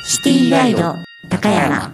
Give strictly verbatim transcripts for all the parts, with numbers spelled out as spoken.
シティガイド高山。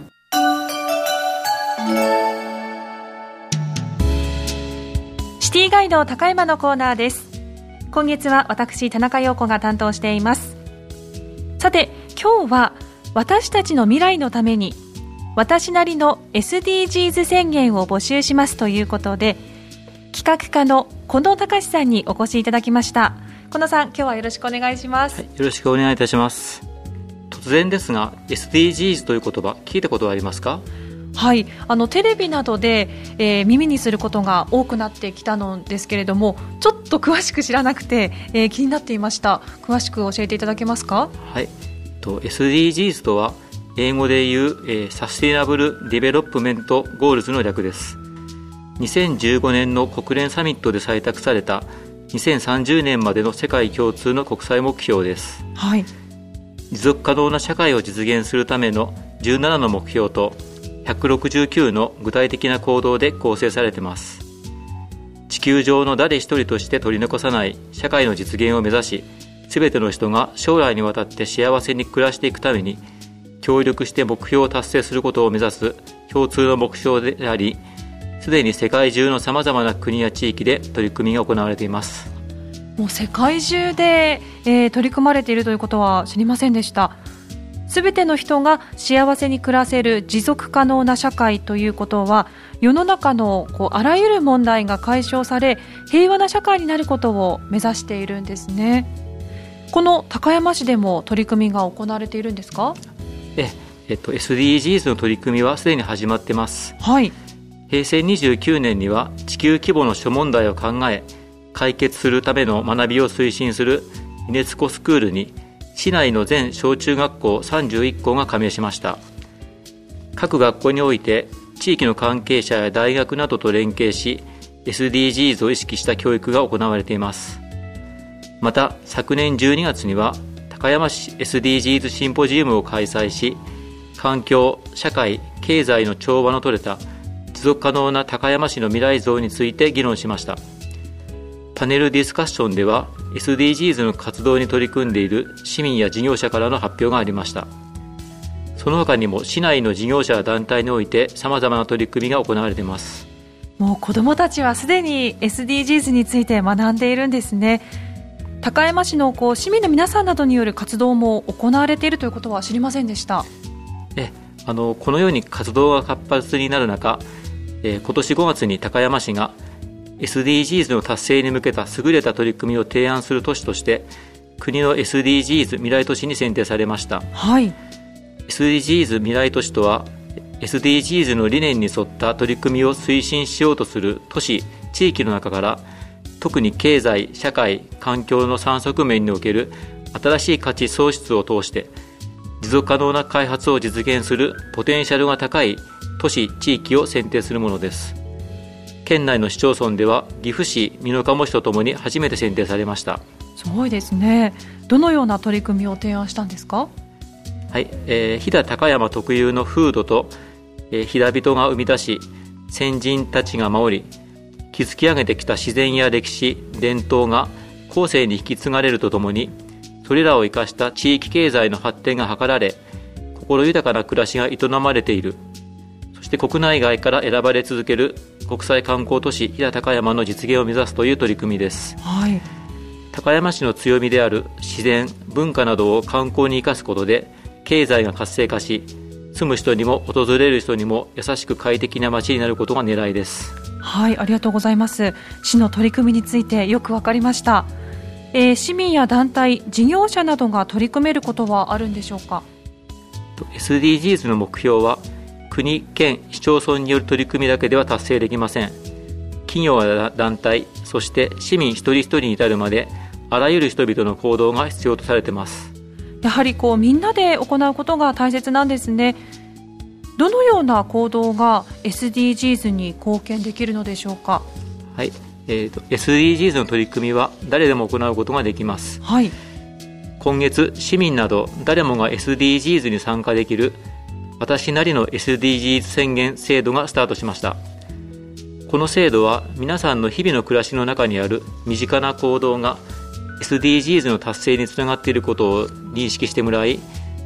シティガイド高山のコーナーです。今月は私田中陽子が担当しています。さて今日は私たちの未来のために私なりの エスディージーズ 宣言を募集しますということで、企画課の近藤隆さんにお越しいただきました。近藤さん、今日はよろしくお願いします。 はい、よろしくお願いいたします。突然ですが エスディージーズ という言葉聞いたことはありますか？ はい、あのテレビなどで、えー、耳にすることが多くなってきたのですけれども、ちょっと詳しく知らなくて、えー、気になっていました。詳しく教えていただけますか？ はい、と エスディージーズ とは英語でいう、えー、サスティナブル・ディベロップメント・ゴールズの略です。にせんじゅうごねんの国連サミットで採択されたにせんさんじゅうねんまでの世界共通の国際目標です。 はい、 持続可能な社会を実現するためのじゅうななの目標とひゃくろくじゅうきゅうの具体的な行動で構成されています。地球上の誰一人として取り残さない社会の実現を目指し、すべての人が将来にわたって幸せに暮らしていくために協力して目標を達成することを目指す共通の目標であり、すでに世界中のさまざまな国や地域で取り組みが行われています。 もう世界中で、えー、取り組まれているということは知りませんでした。すべての人が幸せに暮らせる持続可能な社会ということは、世の中のこうあらゆる問題が解消され平和な社会になることを目指しているんですね。この高山市でも取り組みが行われているんですか？ ええっと、エスディージーズ の取り組みはすでに始まっています。 はい、 へいせいにじゅうきゅうねんには地球規模の諸問題を考え解決するための学びを推進するユネスコスクールに市内の全小中学校さんじゅういっこうが加盟しました。各学校において地域の関係者や大学などと連携し エスディージーズ を意識した教育が行われています。また昨年じゅうにがつには高山市 エスディージーズ シンポジウムを開催し、環境、社会、経済の調和の取れた持続可能な高山市の未来像について議論しました。パネルディスカッションでは エスディージーズ の活動に取り組んでいる市民や事業者からの発表がありました。その他にも市内の事業者や団体において様々な取り組みが行われています。 もう子どもたちはすでに エスディージーズ について学んでいるんですね。高山市のこう市民の皆さんなどによる活動も行われているということは知りませんでした。 えあのこのように活動が活発になる中、え今年ごがつに高山市がエスディージーズ の達成に向けた優れた取り組みを提案する都市として国の エスディージーズ 未来都市に選定されました。 はい、 エスディージーズ 未来都市とは エスディージーズ の理念に沿った取り組みを推進しようとする都市地域の中から、特に経済、社会、環境のさん側面における新しい価値創出を通して持続可能な開発を実現するポテンシャルが高い都市地域を選定するものです。県内の市町村では岐阜市、美濃加茂市とともに初めて選定されました。 すごいですね。どのような取り組みを提案したんですか？ はい、えー、飛騨高山特有の風土と、えー、飛騨人が生み出し先人たちが守り築き上げてきた自然や歴史、伝統が後世に引き継がれるとともに、それらを生かした地域経済の発展が図られ心豊かな暮らしが営まれている。そして国内外から選ばれ続ける国際観光都市飛騨高山の実現を目指すという取り組みです。 はい、 高山市の強みである自然、文化などを観光に生かすことで経済が活性化し、住む人にも訪れる人にも優しく快適な街になることが狙いです。 はい、ありがとうございます。市の取り組みについてよくわかりました。えー、市民や団体、事業者などが取り組めることはあるんでしょうか？ エスディージーズ の目標は国、県、市町村による取り組みだけでは達成できません。企業や団体、そして市民一人一人に至るまであらゆる人々の行動が必要とされています。 やはりこうみんなで行うことが大切なんですね。どのような行動が エスディージーズ に貢献できるのでしょうか？ はい、えーと、エスディージーズ の取り組みは誰でも行うことができます。 はい、 今月市民など誰もが エスディージーズ に参加できる私なりの エスディージーズ 宣言制度がスタートしました。この制度は皆さんの日々の暮らしの中にある身近な行動が エスディージーズ の達成につながっていることを認識してもらい、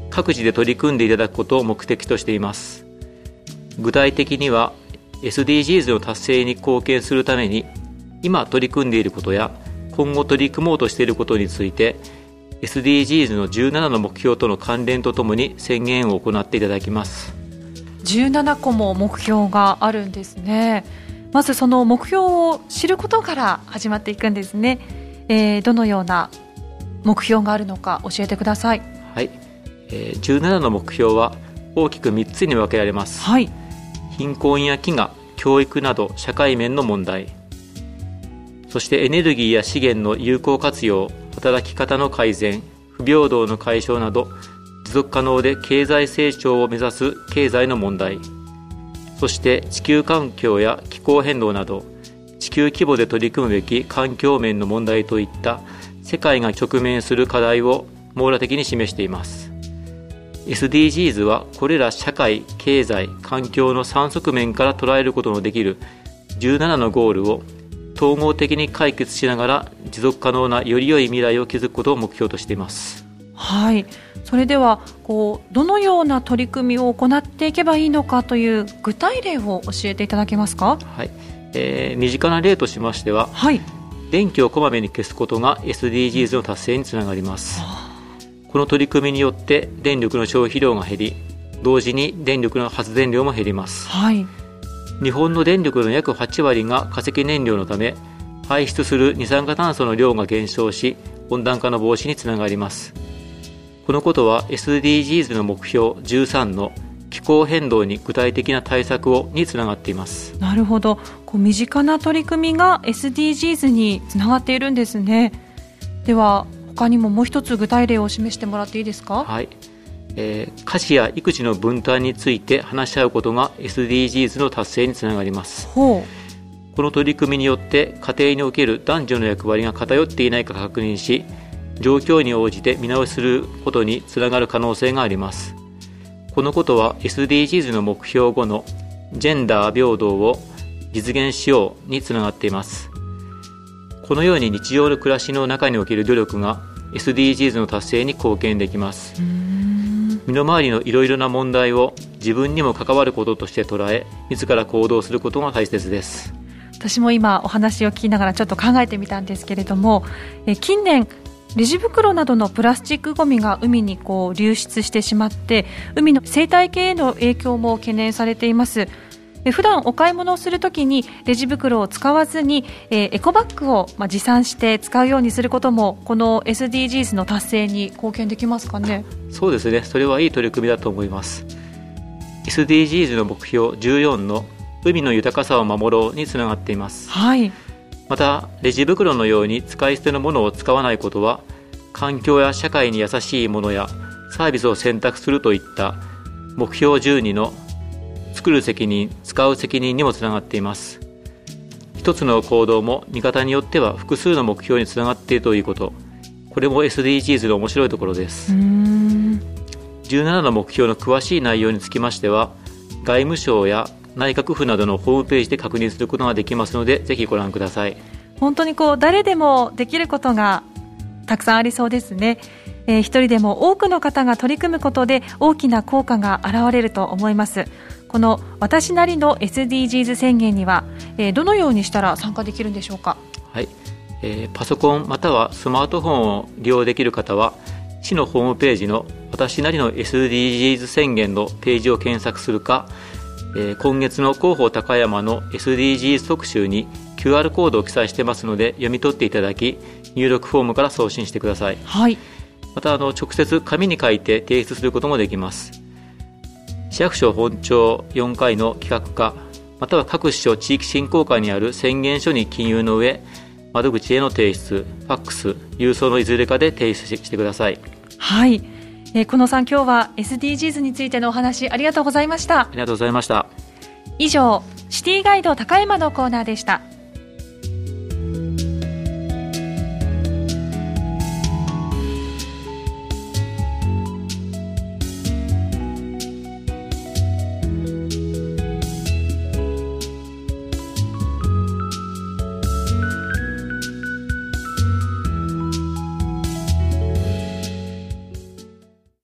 各自で取り組んでいただくことを目的としています。具体的には エスディージーズ の達成に貢献するために今取り組んでいることや今後取り組もうとしていることについて エスディージーズ のじゅうななの目標との関連とともに宣言を行っていただきます。 じゅうななこも目標があるんですね。まずその目標を知ることから始まっていくんですね。えー、どのような目標があるのか教えてください。 はい、えー、じゅうななの目標は大きくみっつに分けられます。 はい、 貧困や飢餓、教育など社会面の問題、そしてエネルギーや資源の有効活用、働き方の改善、不平等の解消など持続可能で経済成長を目指す経済の問題、そして地球環境や気候変動など地球規模で取り組むべき環境面の問題といった世界が直面する課題を網羅的に示しています。 エスディージーズ はこれら社会、経済、環境のさん側面から捉えることのできるじゅうななのゴールを統合的に解決しながら持続可能なより良い未来を築くことを目標としています。 はい、それではこうどのような取り組みを行っていけばいいのかという具体例を教えていただけますか。 はい、えー、身近な例としましては、 はい、 電気をこまめに消すことが エスディージーズ の達成につながります。この取り組みによって電力の消費量が減り、同時に電力の発電量も減ります。 はい、 日本の電力の約はちわりが化石燃料のため、排出する二酸化炭素の量が減少し、温暖化の防止につながります。このことは エスディージーズ の目標じゅうさんの気候変動に具体的な対策をにつながっています。 なるほど、こう身近な取り組みが エスディージーズ につながっているんですね。では他にももう一つ具体例を示してもらっていいですか。 はい、えー、家事や育児の分担について話し合うことが エスディージーズ の達成につながります。 ほう、 この取り組みによって家庭における男女の役割が偏っていないか確認し、状況に応じて見直しすることにつながる可能性があります。このことは エスディージーズ の目標ごのジェンダー平等を実現しようにつながっています。このように日常の暮らしの中における努力が エスディージーズ の達成に貢献できます。 うーん、 身の回りのいろいろな問題を自分にも関わることとして捉え、自ら行動することが大切です。 私も今お話を聞きながらちょっと考えてみたんですけれども、え近年レジ袋などのプラスチックごみが海にこう流出してしまって海の生態系への影響も懸念されています。普段お買い物をするときにレジ袋を使わずに、えー、エコバッグを、まあ、持参して使うようにすることもこの エスディージーズ の達成に貢献できますかね。 そうですね、それはいい取り組みだと思います。 エスディージーズ の目標じゅうよんの海の豊かさを守ろうにつながっています。 はい、 またレジ袋のように使い捨てのものを使わないことは環境や社会に優しいものやサービスを選択するといった目標じゅうにの作る責任、使う責任にもつながっています。一つの行動も見方によっては複数の目標につながっているということ、これも エスディージーズ の面白いところです。 うーん、 じゅうななの目標の詳しい内容につきましては外務省や内閣府などのホームページで確認することができますので、ぜひご覧ください。 本当にこう誰でもできることがたくさんありそうですね。えー、一人でも多くの方が取り組むことで大きな効果が現れると思います。この私なりの エスディージーズ 宣言には、えー、どのようにしたら参加できるんでしょうか。 はい、えー、パソコンまたはスマートフォンを利用できる方は市のホームページの私なりの エスディージーズ 宣言のページを検索するか、えー、今月の広報高山の エスディージーズ 特集に キューアール コードを記載してますので読み取っていただき入力フォームから送信してください。 はい、 またあの直接紙に書いて提出することもできます。市役所本庁よんかいの企画課または各市町地域振興課にある宣言書に記入の上窓口への提出、ファックス、郵送のいずれかで提出してください。 はい、えー、久野さん、今日は エスディージーズ についてのお話ありがとうございました。 ありがとうございました。 以上、シティガイド高山のコーナーでした。